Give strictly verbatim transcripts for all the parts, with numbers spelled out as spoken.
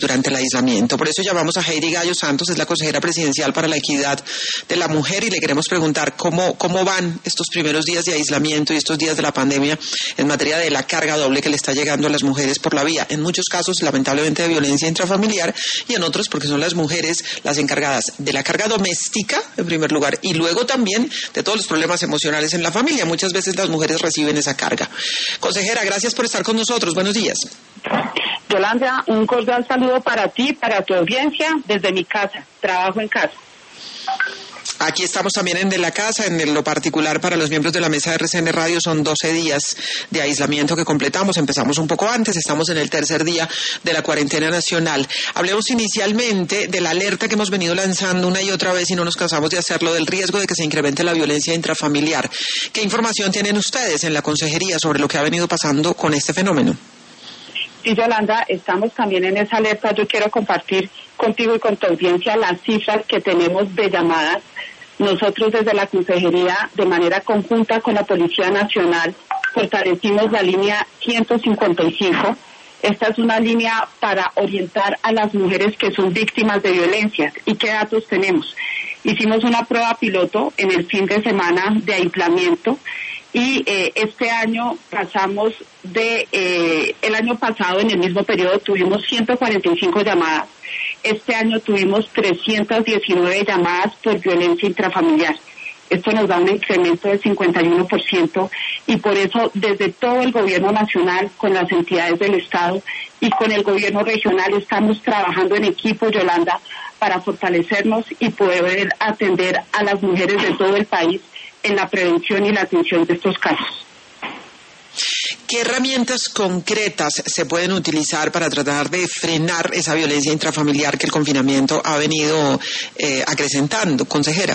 durante el aislamiento. Por eso llamamos a Heidi Gallo Santos, es la consejera presidencial para la equidad de la mujer, y le queremos preguntar cómo, cómo van estos primeros días de aislamiento y estos días de la pandemia en materia de la carga doble que le está llegando a las mujeres por la vía, en muchos casos lamentablemente de violencia intrafamiliar, y en otros porque son las mujeres las encargadas de la carga doméstica en primer lugar, y luego también de todos los problemas emocionales en la familia. Muchas veces las mujeres reciben esa carga. Consejera, gracias por estar con nosotros. Buenos días. Yolanda, un cordial saludo para ti, para tu audiencia, desde mi casa. Trabajo en casa. Aquí estamos también en De la Casa. En lo particular, para los miembros de la mesa de R C N Radio, son doce días de aislamiento que completamos. Empezamos un poco antes, estamos en el tercer día de la cuarentena nacional. Hablemos inicialmente de la alerta que hemos venido lanzando una y otra vez y no nos cansamos de hacerlo, del riesgo de que se incremente la violencia intrafamiliar. ¿Qué información tienen ustedes en la consejería sobre lo que ha venido pasando con este fenómeno? Sí, Yolanda, estamos también en esa alerta. Yo quiero compartir contigo y con tu audiencia las cifras que tenemos de llamadas. Nosotros desde la Consejería, de manera conjunta con la Policía Nacional, fortalecimos la línea ciento cincuenta y cinco. Esta es una línea para orientar a las mujeres que son víctimas de violencia. ¿Y qué datos tenemos? Hicimos una prueba piloto en el fin de semana de aislamiento y eh, este año pasamos de, eh, el año pasado en el mismo periodo tuvimos ciento cuarenta y cinco llamadas. Este año tuvimos trescientas diecinueve llamadas por violencia intrafamiliar. Esto nos da un incremento del cincuenta y uno por ciento y por eso desde todo el gobierno nacional, con las entidades del Estado y con el gobierno regional estamos trabajando en equipo, Yolanda, para fortalecernos y poder atender a las mujeres de todo el país en la prevención y la atención de estos casos. ¿Qué herramientas concretas se pueden utilizar para tratar de frenar esa violencia intrafamiliar que el confinamiento ha venido eh, acrecentando, consejera?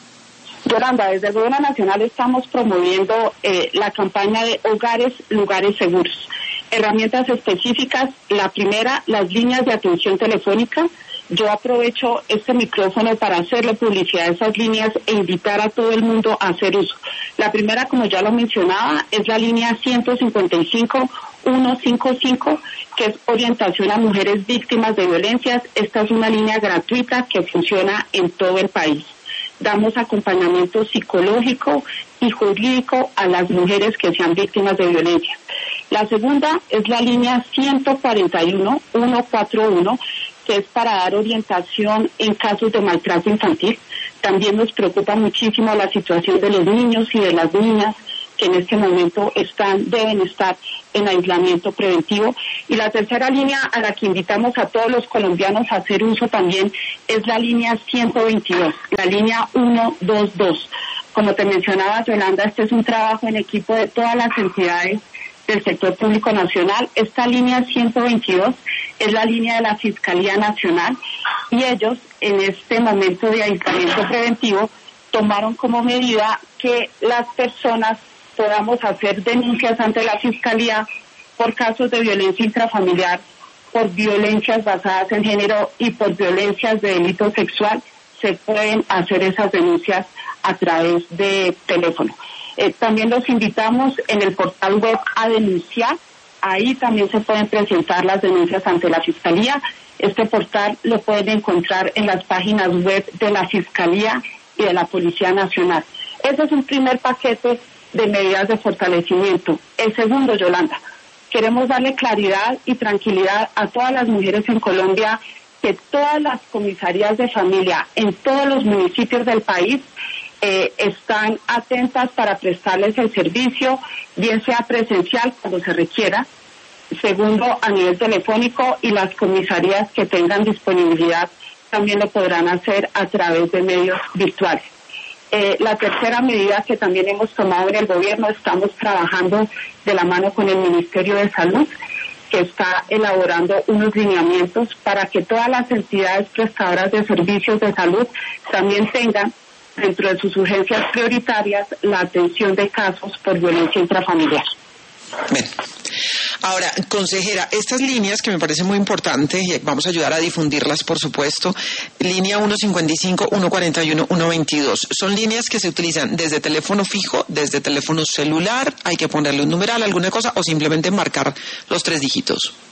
Yolanda, desde el Gobierno Nacional estamos promoviendo eh, la campaña de Hogares, Lugares Seguros. Herramientas específicas, la primera, las líneas de atención telefónica. Yo aprovecho este micrófono para hacerle publicidad a esas líneas e invitar a todo el mundo a hacer uso. La primera, como ya lo mencionaba, es la línea ciento cincuenta y cinco, ciento cincuenta y cinco, que es orientación a mujeres víctimas de violencias. Esta es una línea gratuita que funciona en todo el país. Damos acompañamiento psicológico y jurídico a las mujeres que sean víctimas de violencia. La segunda es la línea ciento cuarenta y uno, ciento cuarenta y uno, que es para dar orientación en casos de maltrato infantil. También nos preocupa muchísimo la situación de los niños y de las niñas que en este momento están, deben estar en aislamiento preventivo. Y la tercera línea a la que invitamos a todos los colombianos a hacer uso también es la línea ciento veintidós, la línea ciento veintidós. Como te mencionaba, Yolanda, este es un trabajo en equipo de todas las entidades del sector público nacional. Esta línea ciento veintidós es la línea de la Fiscalía Nacional y ellos en este momento de aislamiento preventivo tomaron como medida que las personas podamos hacer denuncias ante la Fiscalía por casos de violencia intrafamiliar, por violencias basadas en género y por violencias de delito sexual. Se pueden hacer esas denuncias a través de teléfono. Eh, también los invitamos en el portal web a denunciar. Ahí también se pueden presentar las denuncias ante la Fiscalía. Este portal lo pueden encontrar en las páginas web de la Fiscalía y de la Policía Nacional. Ese es un primer paquete de medidas de fortalecimiento. El segundo, Yolanda, queremos darle claridad y tranquilidad a todas las mujeres en Colombia que todas las comisarías de familia en todos los municipios del país Eh, están atentas para prestarles el servicio, bien sea presencial cuando se requiera, segundo a nivel telefónico, y las comisarías que tengan disponibilidad también lo podrán hacer a través de medios virtuales. Eh, la tercera medida que también hemos tomado en el gobierno, estamos trabajando de la mano con el Ministerio de Salud, que está elaborando unos lineamientos para que todas las entidades prestadoras de servicios de salud también tengan dentro de sus urgencias prioritarias la atención de casos por violencia intrafamiliar. Bien. Ahora, consejera, estas líneas que me parece muy importante, y vamos a ayudar a difundirlas, por supuesto, línea ciento cincuenta y cinco, ciento cuarenta y uno, ciento veintidós, son líneas que se utilizan desde teléfono fijo, desde teléfono celular, hay que ponerle un numeral, alguna cosa, o simplemente marcar los tres dígitos.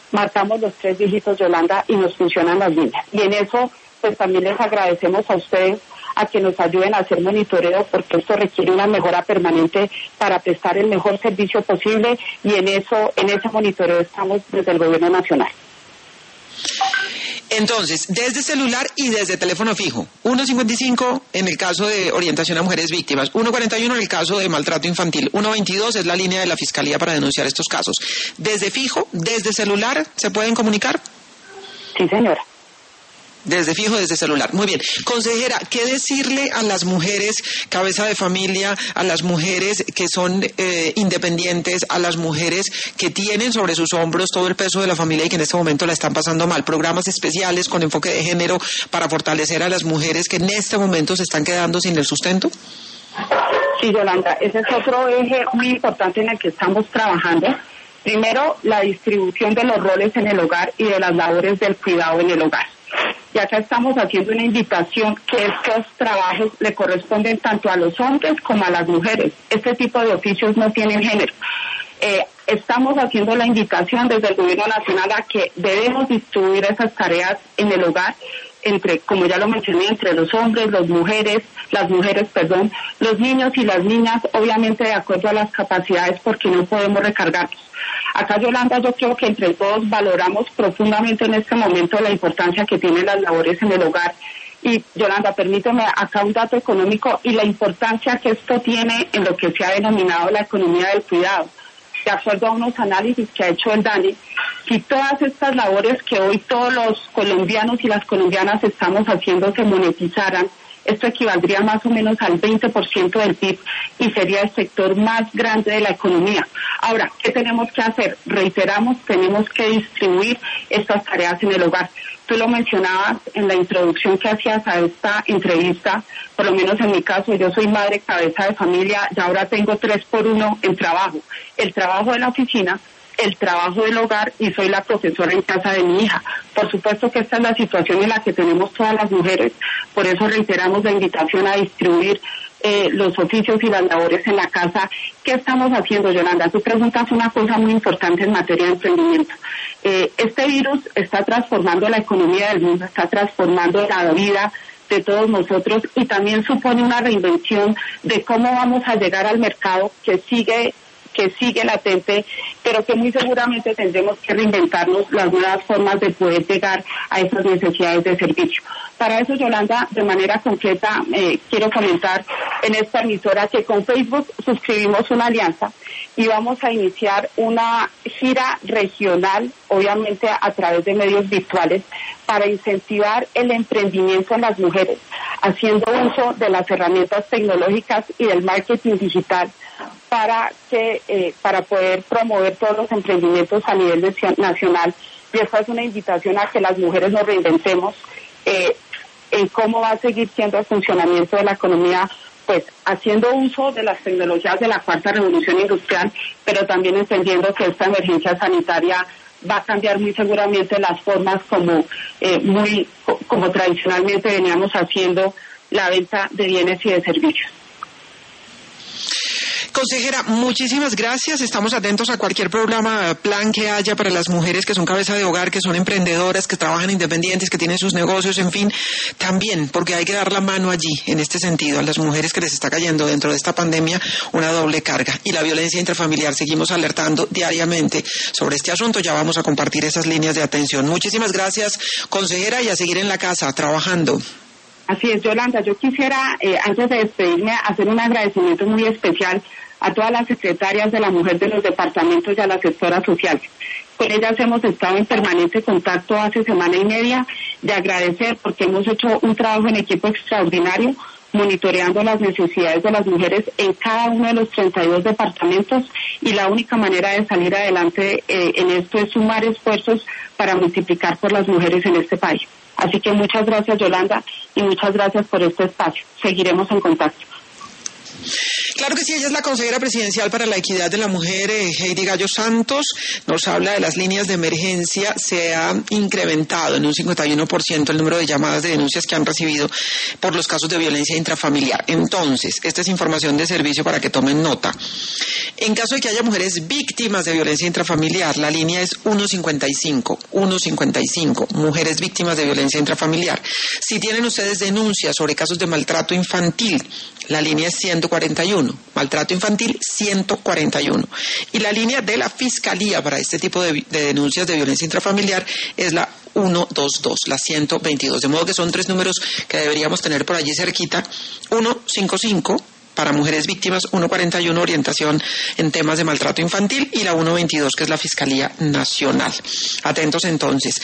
marcamos los tres dígitos, Yolanda, y nos funcionan las líneas. Y en eso, pues también les agradecemos a ustedes a que nos ayuden a hacer monitoreo, porque esto requiere una mejora permanente para prestar el mejor servicio posible, y en eso, en ese monitoreo estamos desde el Gobierno Nacional. Entonces, desde celular y desde teléfono fijo, uno cincuenta y cinco en el caso de orientación a mujeres víctimas, uno cuarenta y uno en el caso de maltrato infantil, uno veintidós es la línea de la Fiscalía para denunciar estos casos. Desde fijo, desde celular, ¿se pueden comunicar? Sí, señora. Desde fijo, desde celular. Muy bien. Consejera, ¿qué decirle a las mujeres cabeza de familia, a las mujeres que son eh, independientes, a las mujeres que tienen sobre sus hombros todo el peso de la familia y que en este momento la están pasando mal? Programas especiales con enfoque de género para fortalecer a las mujeres que en este momento se están quedando sin el sustento. Sí, Yolanda, ese es otro eje muy importante en el que estamos trabajando. Primero, la distribución de los roles en el hogar y de las labores del cuidado en el hogar. Y acá estamos haciendo una invitación que estos trabajos le corresponden tanto a los hombres como a las mujeres. Este tipo de oficios no tienen género. Eh, estamos haciendo la invitación desde el Gobierno Nacional a que debemos distribuir esas tareas en el hogar, entre, como ya lo mencioné, entre los hombres, las mujeres, las mujeres, perdón, los niños y las niñas, obviamente de acuerdo a las capacidades, porque no podemos recargarlos. Acá, Yolanda, yo creo que entre todos valoramos profundamente en este momento la importancia que tienen las labores en el hogar. Y, Yolanda, permíteme acá un dato económico y la importancia que esto tiene en lo que se ha denominado la economía del cuidado. De acuerdo a unos análisis que ha hecho el DANE, si todas estas labores que hoy todos los colombianos y las colombianas estamos haciendo se monetizaran, esto equivaldría más o menos al veinte por ciento del P I B y sería el sector más grande de la economía. Ahora, ¿qué tenemos que hacer? Reiteramos, tenemos que distribuir estas tareas en el hogar. Tú lo mencionabas en la introducción que hacías a esta entrevista, por lo menos en mi caso, yo soy madre cabeza de familia y ahora tengo tres por uno en trabajo. El trabajo de la oficina, el trabajo del hogar y soy la profesora en casa de mi hija. Por supuesto que esta es la situación en la que tenemos todas las mujeres, por eso reiteramos la invitación a distribuir eh, los oficios y las labores en la casa. ¿Qué estamos haciendo, Yolanda? Tú preguntas una cosa muy importante en materia de emprendimiento. Eh, este virus está transformando la economía del mundo, está transformando la vida de todos nosotros y también supone una reinvención de cómo vamos a llegar al mercado que sigue que sigue latente, pero que muy seguramente tendremos que reinventarnos las nuevas formas de poder llegar a esas necesidades de servicio. Para eso, Yolanda, de manera concreta, eh, quiero comentar en esta emisora que con Facebook suscribimos una alianza y vamos a iniciar una gira regional, obviamente a través de medios virtuales, para incentivar el emprendimiento en las mujeres, haciendo uso de las herramientas tecnológicas y del marketing digital para que eh, para poder promover todos los emprendimientos a nivel de, nacional. Y esta es una invitación a que las mujeres nos reinventemos eh, en cómo va a seguir siendo el funcionamiento de la economía, pues haciendo uso de las tecnologías de la cuarta revolución industrial, pero también entendiendo que esta emergencia sanitaria va a cambiar muy seguramente las formas como eh, muy como tradicionalmente veníamos haciendo la venta de bienes y de servicios. Consejera, muchísimas gracias. Estamos atentos a cualquier programa, plan que haya para las mujeres que son cabeza de hogar, que son emprendedoras, que trabajan independientes, que tienen sus negocios, en fin. También, porque hay que dar la mano allí, en este sentido, a las mujeres que les está cayendo dentro de esta pandemia una doble carga. Y la violencia intrafamiliar, seguimos alertando diariamente sobre este asunto. Ya vamos a compartir esas líneas de atención. Muchísimas gracias, consejera, y a seguir en la casa, trabajando. Así es, Yolanda. Yo quisiera, eh, antes de despedirme, hacer un agradecimiento muy especial a todas las secretarias de la mujer de los departamentos y a las gestoras sociales. Con ellas hemos estado en permanente contacto hace semana y media, de agradecer porque hemos hecho un trabajo en equipo extraordinario, monitoreando las necesidades de las mujeres en cada uno de los treinta y dos departamentos, y la única manera de salir adelante eh, en esto es sumar esfuerzos para multiplicar por las mujeres en este país. Así que muchas gracias, Yolanda, y muchas gracias por este espacio. Seguiremos en contacto. Claro que sí, ella es la consejera presidencial para la equidad de la mujer, eh, Heidi Gallo Santos. Nos habla de las líneas de emergencia. Se ha incrementado en un cincuenta y uno por ciento el número de llamadas de denuncias que han recibido por los casos de violencia intrafamiliar. Entonces, esta es información de servicio para que tomen nota. En caso de que haya mujeres víctimas de violencia intrafamiliar, la línea es ciento cincuenta y cinco, ciento cincuenta y cinco, mujeres víctimas de violencia intrafamiliar. Si tienen ustedes denuncias sobre casos de maltrato infantil, la línea es ciento cuarenta y uno, maltrato infantil ciento cuarenta y uno. Y la línea de la Fiscalía para este tipo de, de denuncias de violencia intrafamiliar es la ciento veintidós, la ciento veintidós. De modo que son tres números que deberíamos tener por allí cerquita. ciento cincuenta y cinco para mujeres víctimas, ciento cuarenta y uno orientación en temas de maltrato infantil y la ciento veintidós que es la Fiscalía Nacional. Atentos entonces.